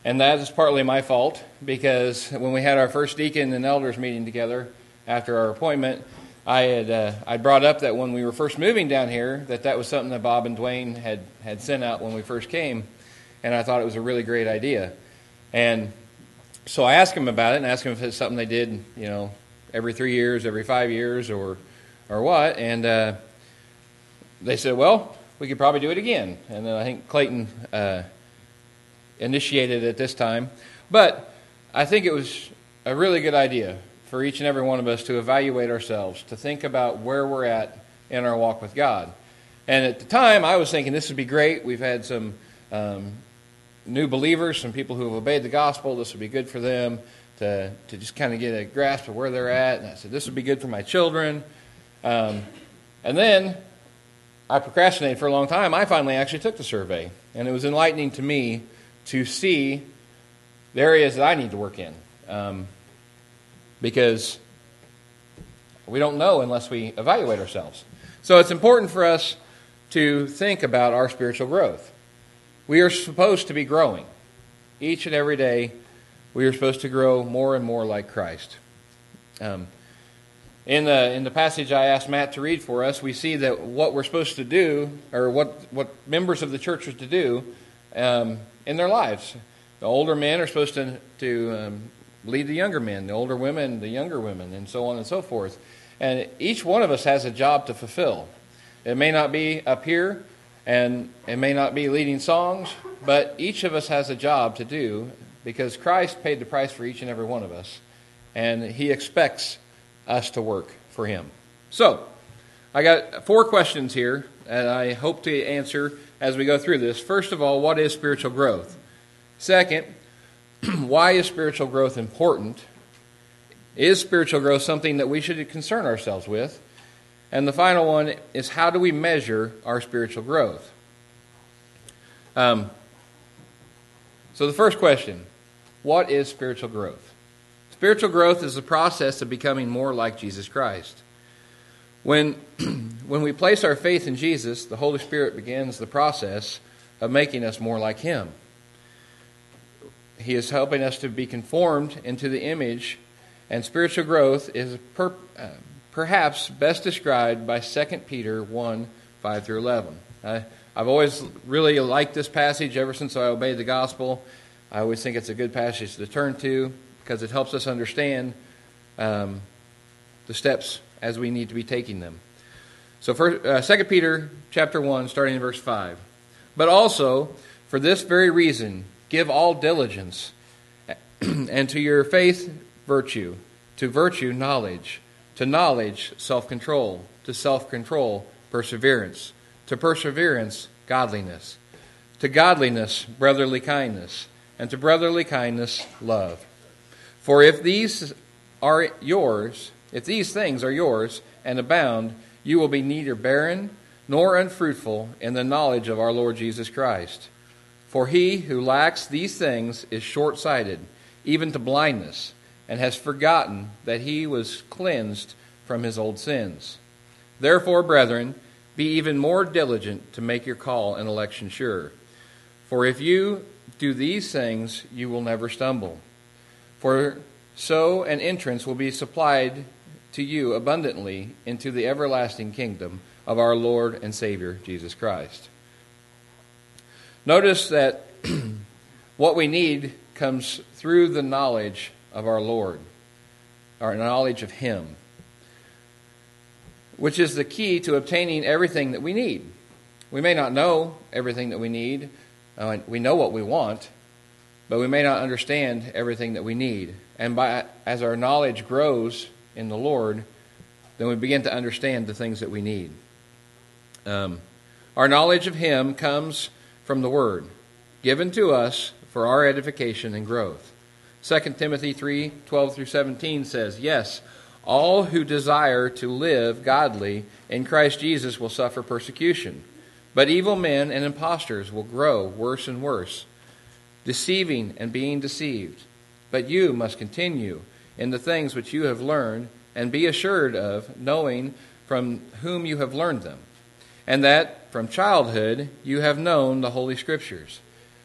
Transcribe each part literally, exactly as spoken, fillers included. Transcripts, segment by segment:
And that is partly my fault, because when we had our first deacon and elders meeting together after our appointment, I had uh, I brought up that when we were first moving down here, that that was something that Bob and Dwayne had, had sent out when we first came, and I thought it was a really great idea. And so I asked them about it, and asked them if it's something they did, you know, every three years, every five years, or or what, and uh, they said, well, we could probably do it again. And then I think Clayton uh, initiated it this time. But I think it was a really good idea for each and every one of us to evaluate ourselves, to think about where we're at in our walk with God. And at the time, I was thinking this would be great. We've had some um, new believers, some people who have obeyed the gospel. This would be good for them to, to just kind of get a grasp of where they're at. And I said, this would be good for my children. Um, and then I procrastinated for a long time. I finally actually took the survey. And it was enlightening to me to see the areas that I need to work in. Um, because we don't know unless we evaluate ourselves. So it's important for us to think about our spiritual growth. We are supposed to be growing. Each and every day, we are supposed to grow more and more like Christ. Um, in the in the passage I asked Matt to read for us, we see that what we're supposed to do, or what, what members of the church are to do um, in their lives. The older men are supposed to, to um, lead the younger men, the older women, the younger women, and so on and so forth. And each one of us has a job to fulfill. It may not be up here, and it may not be leading songs, but each of us has a job to do because Christ paid the price for each and every one of us, and He expects us to work for Him. So, I got four questions here, and I hope to answer as we go through this. First of all, what is spiritual growth? Second, why is spiritual growth important? Is spiritual growth something that we should concern ourselves with? And the final one is, how do we measure our spiritual growth? Um, so the first question, what is spiritual growth? Spiritual growth is the process of becoming more like Jesus Christ. When, when we place our faith in Jesus, the Holy Spirit begins the process of making us more like Him. He is helping us to be conformed into the image, and spiritual growth is per, uh, perhaps best described by Second Peter one, five through eleven. I, I've always really liked this passage ever since I obeyed the gospel. I always think it's a good passage to turn to because it helps us understand um, the steps as we need to be taking them. So first, uh, Second Peter chapter one, starting in verse five. But also, for this very reason, give all diligence, and to your faith, virtue, to virtue, knowledge, to knowledge, self-control, to self-control, perseverance, to perseverance, godliness, to godliness, brotherly kindness, and to brotherly kindness, love. For if these are yours, if these things are yours and abound, you will be neither barren nor unfruitful in the knowledge of our Lord Jesus Christ. For he who lacks these things is short-sighted, even to blindness, and has forgotten that he was cleansed from his old sins. Therefore, brethren, be even more diligent to make your call and election sure. For if you do these things, you will never stumble. For so an entrance will be supplied to you abundantly into the everlasting kingdom of our Lord and Savior, Jesus Christ. Notice that what we need comes through the knowledge of our Lord, our knowledge of Him, which is the key to obtaining everything that we need. We may not know everything that we need. Uh, we know what we want, but we may not understand everything that we need. And by as our knowledge grows in the Lord, then we begin to understand the things that we need. Um, our knowledge of Him comes from the Word, given to us for our edification and growth. Second Timothy three, twelve through seventeen says, yes, all who desire to live godly in Christ Jesus will suffer persecution, but evil men and impostors will grow worse and worse, deceiving and being deceived. But you must continue in the things which you have learned, and be assured of, knowing from whom you have learned them, and that from childhood you have known the Holy Scriptures,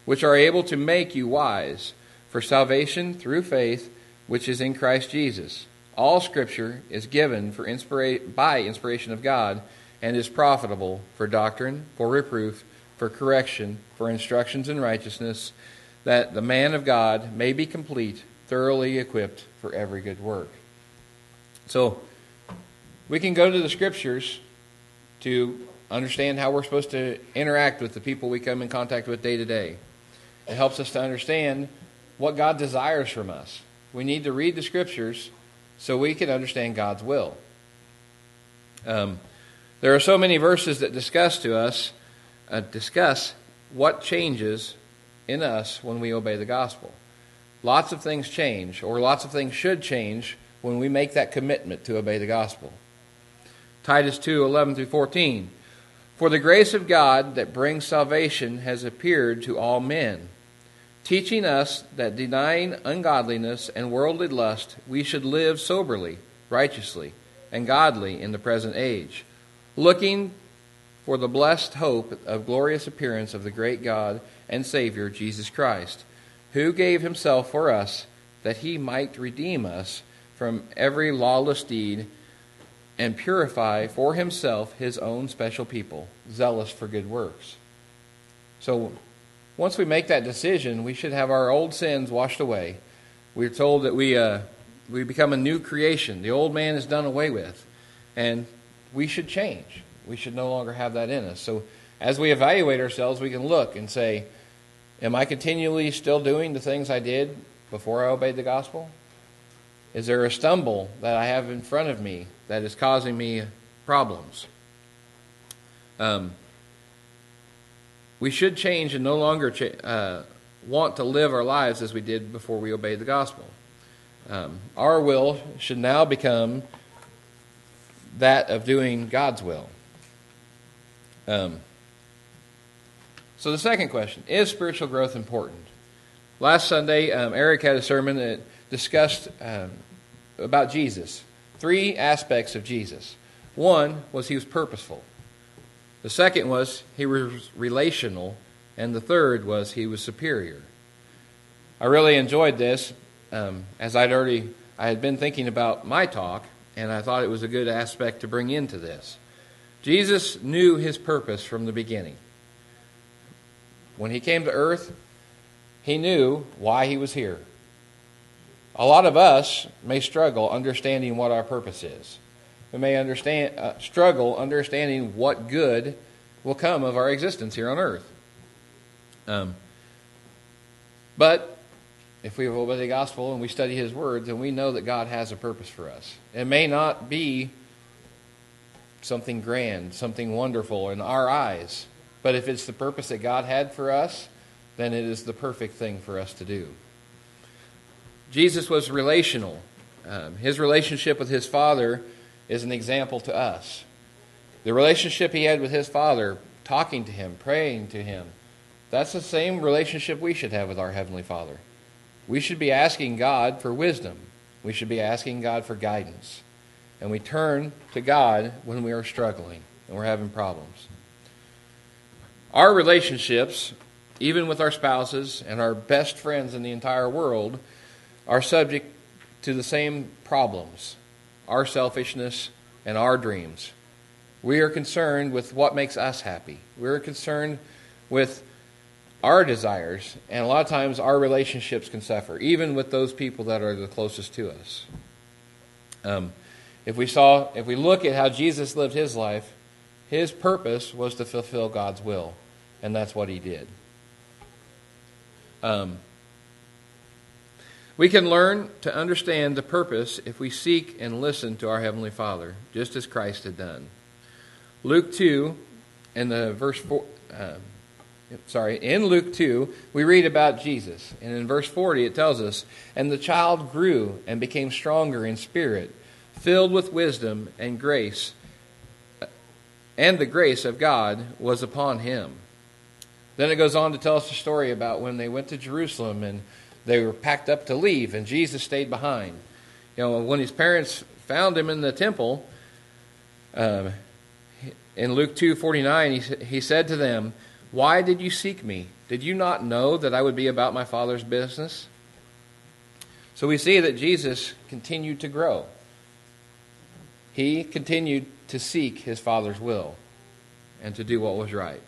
which are able to make you wise for salvation through faith, which is in Christ Jesus. All Scripture is given for inspira- by inspiration of God and is profitable for doctrine, for reproof, for correction, for instructions in righteousness, that the man of God may be complete, thoroughly equipped for every good work. So, we can go to the Scriptures to understand how we're supposed to interact with the people we come in contact with day to day. It helps us to understand what God desires from us. We need to read the Scriptures so we can understand God's will. Um, there are so many verses that discuss to us, uh, discuss what changes in us when we obey the gospel. Lots of things change, or lots of things should change when we make that commitment to obey the gospel. Titus two, eleven through fourteen. For the grace of God that brings salvation has appeared to all men, teaching us that denying ungodliness and worldly lust, we should live soberly, righteously, and godly in the present age, looking for the blessed hope of glorious appearance of the great God and Savior, Jesus Christ, who gave himself for us, that he might redeem us from every lawless deed, and purify for himself his own special people, zealous for good works. So, once we make that decision, we should have our old sins washed away. We're told that we uh, we become a new creation. The old man is done away with. And we should change. We should no longer have that in us. So, as we evaluate ourselves, we can look and say, am I continually still doing the things I did before I obeyed the gospel? Is there a stumble that I have in front of me that is causing me problems? Um, we should change and no longer cha- uh, want to live our lives as we did before we obeyed the gospel. Um, our will should now become that of doing God's will. Um, so the second question, is spiritual growth important? Last Sunday, um, Eric had a sermon that discussed um, about Jesus. Three aspects of Jesus. One was he was purposeful. The second was he was relational. And the third was he was superior. I really enjoyed this um, as I'd already, I had been thinking about my talk, and I thought it was a good aspect to bring into this. Jesus knew his purpose from the beginning. When he came to earth, he knew why he was here. A lot of us may struggle understanding what our purpose is. We may understand uh, struggle understanding what good will come of our existence here on earth. Um, but if we obey the gospel and we study his word, then we know that God has a purpose for us. It may not be something grand, something wonderful in our eyes, but if it's the purpose that God had for us, then it is the perfect thing for us to do. Jesus was relational. Um, his relationship with his Father is an example to us. The relationship he had with his Father, talking to him, praying to him, that's the same relationship we should have with our Heavenly Father. We should be asking God for wisdom. We should be asking God for guidance. And we turn to God when we are struggling and we're having problems. Our relationships, even with our spouses and our best friends in the entire world, are subject to the same problems, our selfishness and our dreams. We are concerned with what makes us happy. We're concerned with our desires, and a lot of times our relationships can suffer, even with those people that are the closest to us. Um, if we saw, if we look at how Jesus lived his life, his purpose was to fulfill God's will, and that's what he did. Um, we can learn to understand the purpose if we seek and listen to our Heavenly Father, just as Christ had done. Luke two, in the verse four, uh, sorry, in Luke two, we read about Jesus, and in verse forty it tells us, "And the child grew and became stronger in spirit, filled with wisdom and grace, and the grace of God was upon him." Then it goes on to tell us a story about when they went to Jerusalem and they were packed up to leave, and Jesus stayed behind. You know, when his parents found him in the temple, um, in Luke two forty-nine, he, he said to them, "Why did you seek me? Did you not know that I would be about my Father's business?" So we see that Jesus continued to grow. He continued to seek his Father's will and to do what was right.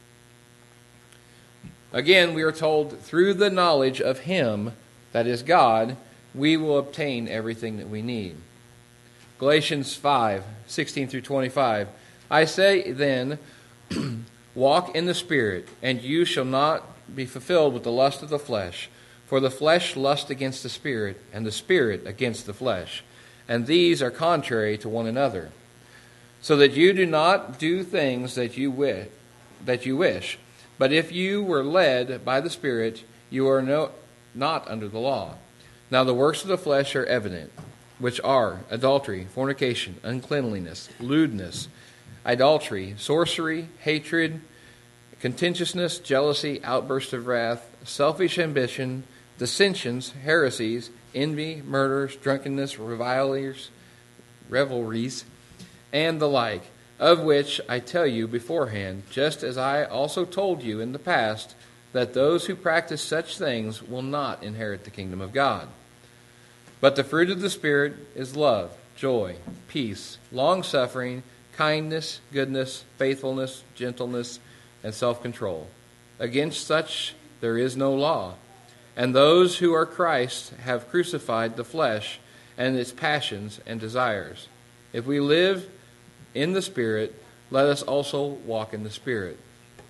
Again, we are told through the knowledge of him, that is God, we will obtain everything that we need. Galatians five, sixteen through twenty-five. "I say then, walk in the Spirit, and you shall not be fulfilled with the lust of the flesh. For the flesh lusts against the Spirit, and the Spirit against the flesh. And these are contrary to one another, so that you do not do things that you wish. That you wish. But if you were led by the Spirit, you are no, not under the law. Now the works of the flesh are evident, which are adultery, fornication, uncleanliness, lewdness, idolatry, sorcery, hatred, contentiousness, jealousy, outbursts of wrath, selfish ambition, dissensions, heresies, envy, murders, drunkenness, revilers, revelries, and the like, of which I tell you beforehand, just as I also told you in the past, that those who practice such things will not inherit the kingdom of God. But the fruit of the Spirit is love, joy, peace, long-suffering, kindness, goodness, faithfulness, gentleness, and self-control. Against such there is no law. And those who are Christ have crucified the flesh and its passions and desires. If we live in the Spirit, let us also walk in the Spirit."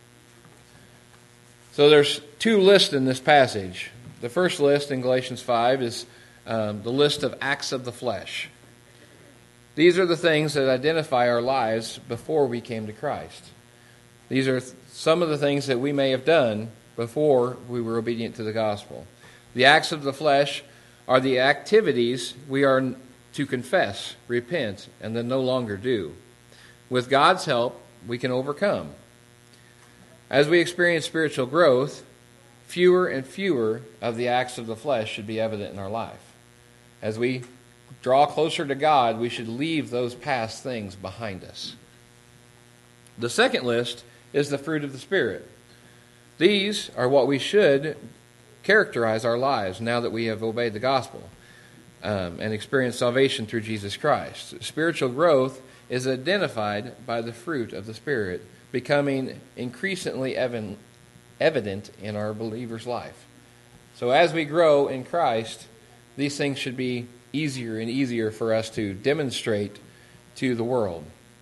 So there's two lists in this passage. The first list in Galatians five is um, the list of acts of the flesh. These are the things that identify our lives before we came to Christ. These are th- some of the things that we may have done before we were obedient to the gospel. The acts of the flesh are the activities we are to confess, repent, and then no longer do. With God's help, we can overcome. As we experience spiritual growth, fewer and fewer of the acts of the flesh should be evident in our life. As we draw closer to God, we should leave those past things behind us. The second list is the fruit of the Spirit. These are what we should characterize our lives now that we have obeyed the gospel um, and experienced salvation through Jesus Christ. Spiritual growth is identified by the fruit of the Spirit, becoming increasingly evident, evident in our believer's life. So as we grow in Christ, these things should be easier and easier for us to demonstrate to the world.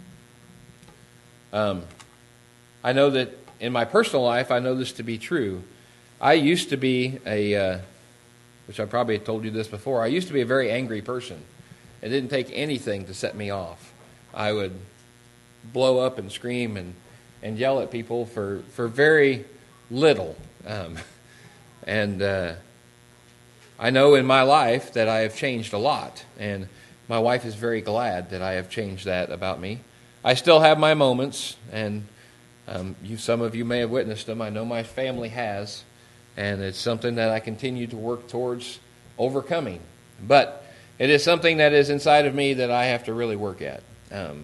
Um, I know that in my personal life, I know this to be true. I used to be a, uh, which I probably told you this before, I used to be a very angry person. It didn't take anything to set me off. I would blow up and scream and, and yell at people for, for very little. Um, and uh, I know in my life that I have changed a lot. And my wife is very glad that I have changed that about me. I still have my moments, and um, you, some of you may have witnessed them. I know my family has. And it's something that I continue to work towards overcoming. But it is something that is inside of me that I have to really work at. Um,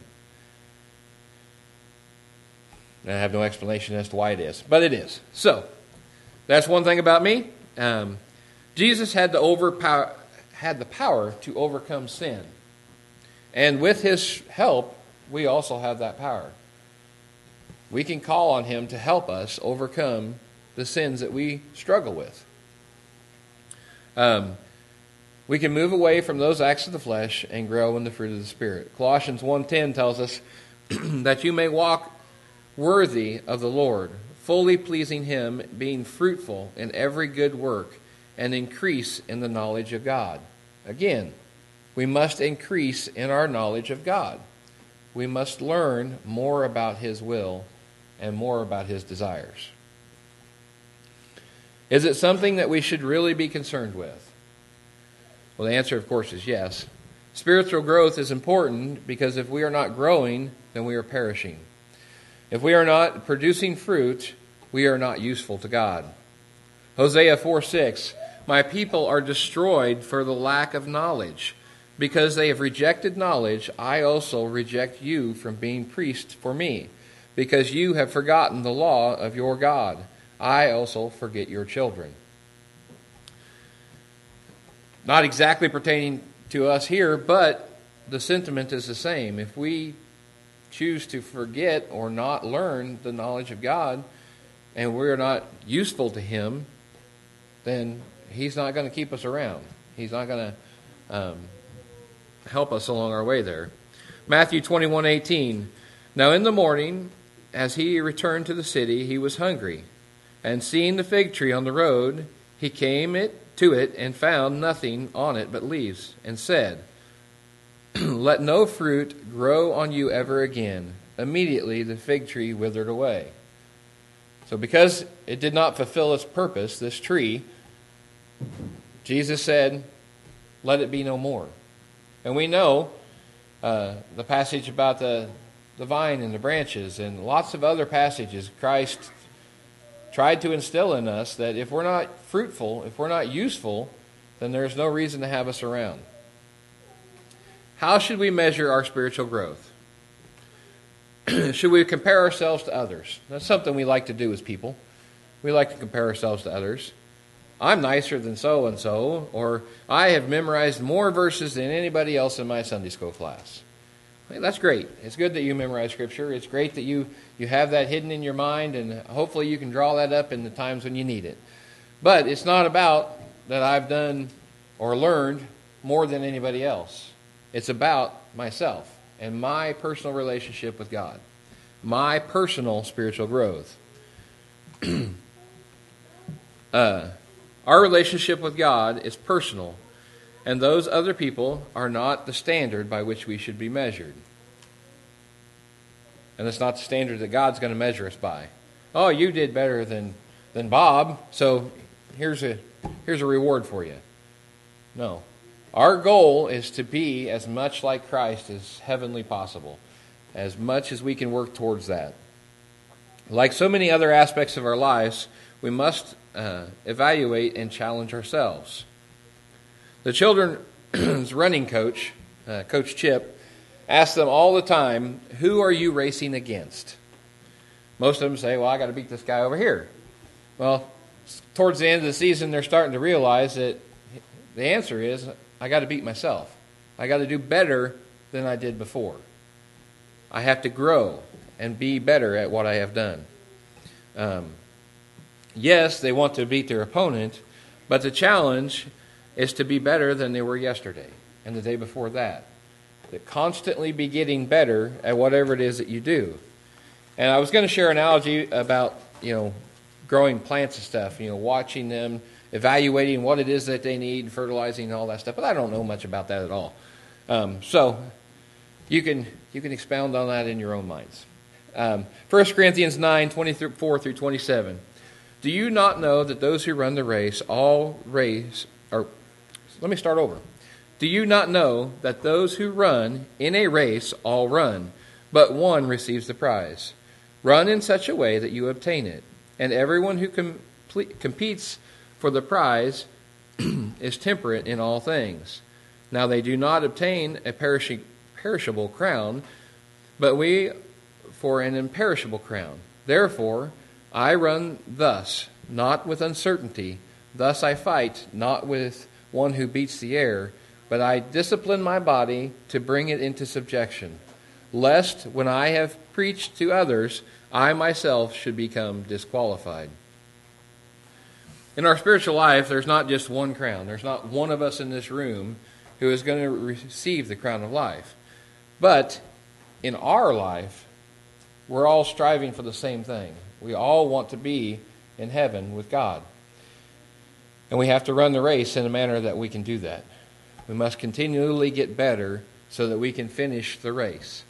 and I have no explanation as to why it is. But it is. So, that's one thing about me. Um, Jesus had, to overpower, had the power to overcome sin. And with his help, we also have that power. We can call on him to help us overcome the sins that we struggle with. Um, we can move away from those acts of the flesh and grow in the fruit of the Spirit. Colossians one ten tells us that you may walk worthy of the Lord, fully pleasing him, being fruitful in every good work, and increase in the knowledge of God. Again, we must increase in our knowledge of God. We must learn more about his will and more about his desires. Is it something that we should really be concerned with? Well, the answer, of course, is yes. Spiritual growth is important because if we are not growing, then we are perishing. If we are not producing fruit, we are not useful to God. Hosea four six, my people are destroyed for the lack of knowledge. Because they have rejected knowledge, I also reject you from being priest for me. Because you have forgotten the law of your God. I also forget your children. Not exactly pertaining to us here, but the sentiment is the same. If we choose to forget or not learn the knowledge of God, and we're not useful to Him, then He's not going to keep us around. He's not going to um, help us along our way there. Matthew twenty-one eighteen. Now in the morning, as he returned to the city, he was hungry. And seeing the fig tree on the road, he came it to it and found nothing on it but leaves, and said, Let no fruit grow on you ever again. Immediately the fig tree withered away. So because it did not fulfill its purpose, this tree, Jesus said, let it be no more. And we know uh, the passage about the, the vine and the branches and lots of other passages. Christ tried to instill in us that if we're not fruitful, if we're not useful, then there's no reason to have us around. How should we measure our spiritual growth? Should we compare ourselves to others? That's something we like to do as people. We like to compare ourselves to others. I'm nicer than so-and-so, or I have memorized more verses than anybody else in my Sunday school class. That's great. It's good that you memorize Scripture. It's great that you, you have that hidden in your mind, and hopefully you can draw that up in the times when you need it. But it's not about that I've done or learned more than anybody else. It's about myself and my personal relationship with God, my personal spiritual growth. uh, our relationship with God is personal, and those other people are not the standard by which we should be measured. And it's not the standard that God's going to measure us by. Oh, you did better than, than Bob, so here's a, here's a reward for you. No. Our goal is to be as much like Christ as heavenly possible, as much as we can work towards that. Like so many other aspects of our lives, we must uh, evaluate and challenge ourselves. The children's running coach, uh, Coach Chip, asks them all the time, who are you racing against? Most of them say, well, I got to beat this guy over here. Well, towards the end of the season, they're starting to realize that the answer is, I got to beat myself. I got to do better than I did before. I have to grow and be better at what I have done. Um, yes, they want to beat their opponent, but the challenge is to be better than they were yesterday and the day before that. To constantly be getting better at whatever it is that you do. And I was going to share an analogy about, you know, growing plants and stuff, you know, watching them, evaluating what it is that they need, fertilizing and all that stuff. But I don't know much about that at all. Um, so you can you can expound on that in your own minds. Um, First Corinthians nine, twenty-four through twenty-seven. Do you not know that those who run the race all race, or let me start over. Do you not know that those who run in a race all run, but one receives the prize? Run in such a way that you obtain it. And everyone who complete, competes for the prize is temperate in all things. Now they do not obtain a perishing, perishable crown, but we for an imperishable crown. Therefore, I run thus, not with uncertainty. Thus I fight, not with one who beats the air, but I discipline my body to bring it into subjection, lest when I have preached to others, I myself should become disqualified. In our spiritual life, there's not just one crown. There's not one of us in this room who is going to receive the crown of life. But in our life, we're all striving for the same thing. We all want to be in heaven with God. And we have to run the race in a manner that we can do that. We must continually get better so that we can finish the race.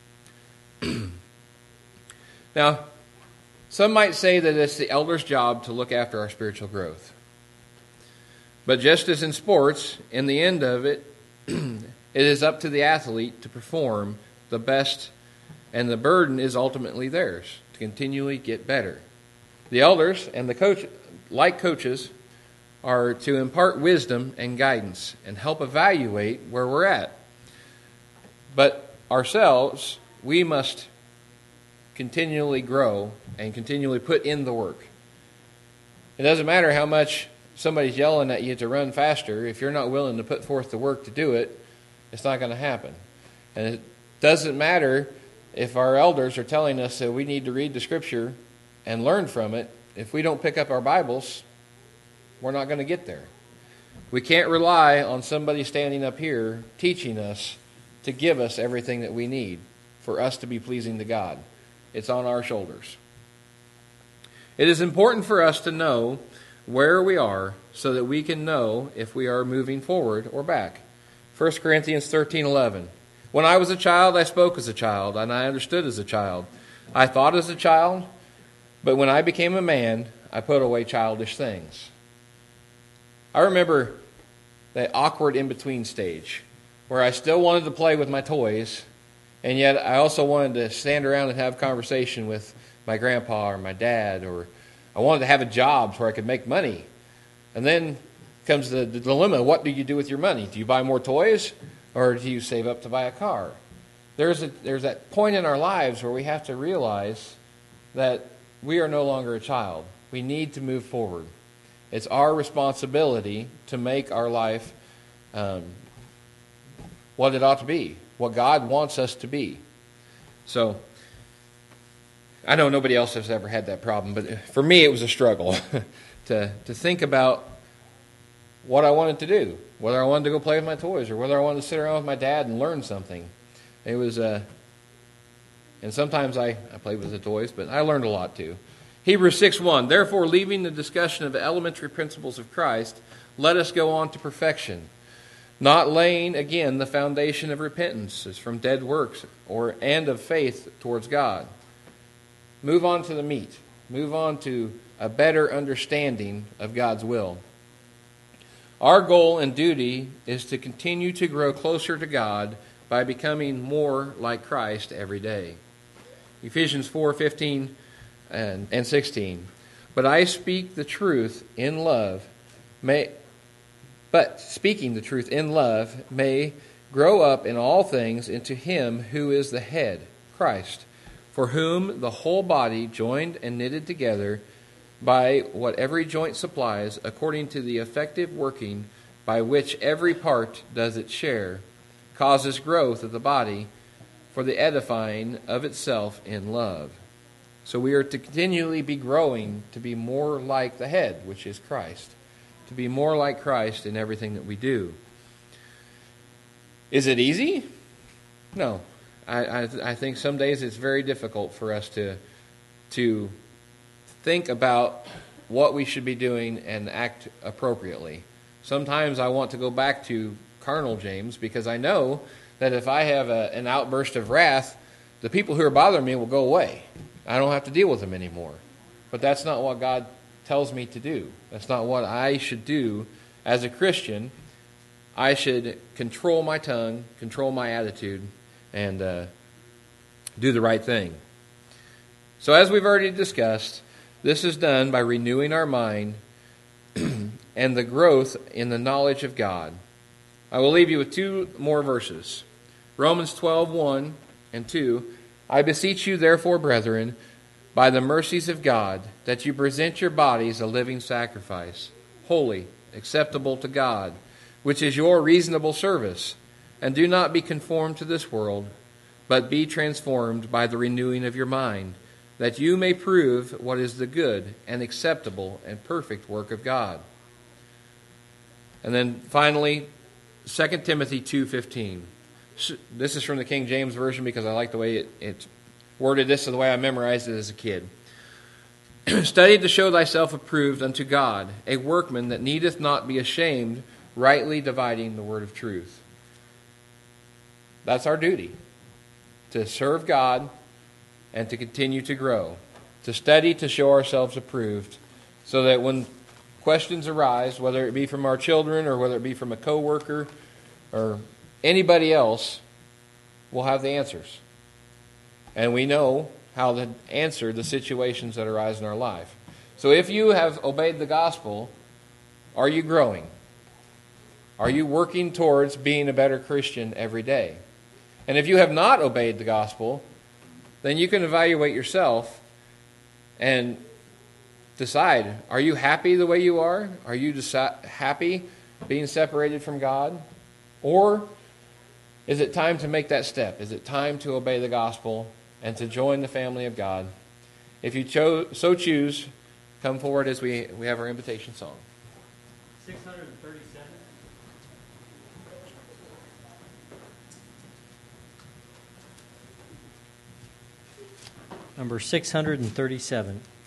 Now, some might say that it's the elder's job to look after our spiritual growth. But just as in sports, in the end of it, it is up to the athlete to perform the best, and the burden is ultimately theirs to continually get better. The elders and the coach, like coaches, are to impart wisdom and guidance and help evaluate where we're at. But ourselves, we must continually grow and continually put in the work. It doesn't matter how much somebody's yelling at you to run faster. If you're not willing to put forth the work to do it, it's not going to happen. And it doesn't matter if our elders are telling us that we need to read the Scripture and learn from it. If we don't pick up our Bibles, we're not going to get there. We can't rely on somebody standing up here teaching us to give us everything that we need for us to be pleasing to God. It's on our shoulders. It is important for us to know where we are so that we can know if we are moving forward or back. First Corinthians thirteen eleven. When I was a child, I spoke as a child, and I understood as a child. I thought as a child, but when I became a man, I put away childish things. I remember that awkward in-between stage where I still wanted to play with my toys, and yet I also wanted to stand around and have conversation with my grandpa or my dad, or I wanted to have a job where I could make money. And then comes the, the dilemma, what do you do with your money? Do you buy more toys, or do you save up to buy a car? There's, a, there's that point in our lives where we have to realize that we are no longer a child. We need to move forward. It's our responsibility to make our life um, what it ought to be, what God wants us to be. So, I know nobody else has ever had that problem, but for me it was a struggle to, to think about what I wanted to do, whether I wanted to go play with my toys or whether I wanted to sit around with my dad and learn something. It was, uh, and sometimes I, I played with the toys, but I learned a lot too. Hebrews six one, therefore, leaving the discussion of the elementary principles of Christ, let us go on to perfection, not laying again the foundation of repentance as from dead works or and of faith towards God. Move on to the meat. Move on to a better understanding of God's will. Our goal and duty is to continue to grow closer to God by becoming more like Christ every day. Ephesians four fifteen and, and sixteen. But I speak the truth in love, may but speaking the truth in love may grow up in all things into him who is the head, Christ, for whom the whole body, joined and knitted together by what every joint supplies, according to the effective working by which every part does its share, causes growth of the body for the edifying of itself in love. So we are to continually be growing to be more like the head, which is Christ. To be more like Christ in everything that we do. Is it easy? No. I, I, I think some days it's very difficult for us to, to think about what we should be doing and act appropriately. Sometimes I want to go back to carnal James because I know that if I have a, an outburst of wrath, the people who are bothering me will go away. I don't have to deal with them anymore. But that's not what God tells me to do. That's not what I should do as a Christian. I should control my tongue, control my attitude, and uh, do the right thing. So as we've already discussed, this is done by renewing our mind and the growth in the knowledge of God. I will leave you with two more verses. Romans twelve one and two. I beseech you, therefore, brethren, by the mercies of God, that you present your bodies a living sacrifice, holy, acceptable to God, which is your reasonable service. And do not be conformed to this world, but be transformed by the renewing of your mind, that you may prove what is the good and acceptable and perfect work of God. And then finally, Second Timothy two fifteen. This is from the King James Version because I like the way it, it worded this and the way I memorized it as a kid. Study to show thyself approved unto God, a workman that needeth not be ashamed, rightly dividing the word of truth. That's our duty, to serve God and to continue to grow, to study to show ourselves approved, so that when questions arise, whether it be from our children or whether it be from a coworker or anybody else, we'll have the answers. And we know how to answer the situations that arise in our life. So if you have obeyed the gospel, are you growing? Are you working towards being a better Christian every day? And if you have not obeyed the gospel, then you can evaluate yourself and decide, are you happy the way you are? Are you deci- happy being separated from God? Or is it time to make that step? Is it time to obey the gospel and to join the family of God? If you cho- so choose, come forward as we, we have our invitation song. six hundred thirty-seven. Number six hundred thirty-seven.